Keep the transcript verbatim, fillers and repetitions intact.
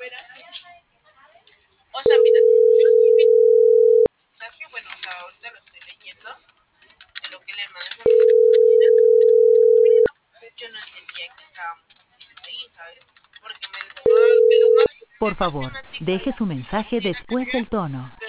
O sea, mira, yo sí vi un mensaje, bueno, o sea, ahorita lo estoy leyendo, de lo que le mandas a mi compañera, pero pues yo no entendía que estábamos haciendo ahí, ¿sabes? Porque me, lo más, me lo más, Por me marca favor, una chica deje su que mensaje viene acá, después del tono.